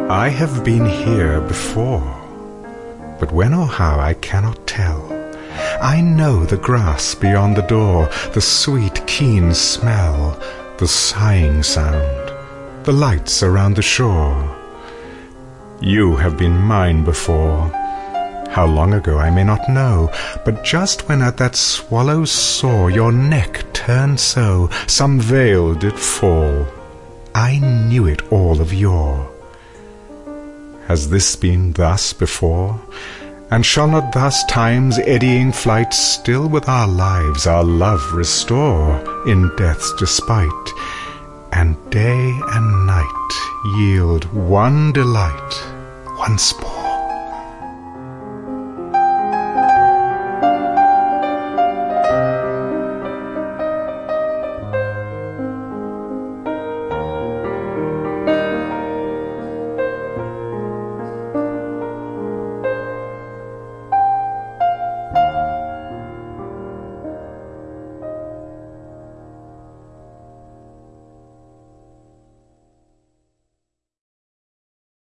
I have been here before, but when or how I cannot tell. I know the grass beyond the door, the sweet keen smell, the sighing sound, the lights around the shore. You have been mine before. How long ago I may not know, but just when at that swallow's soar your neck turned so, some veil did fall, I knew it all of yore. Has this been thus before? And shall not thus time's eddying flight still with our lives our love restore in death's despite, and day and night yield one delight once more?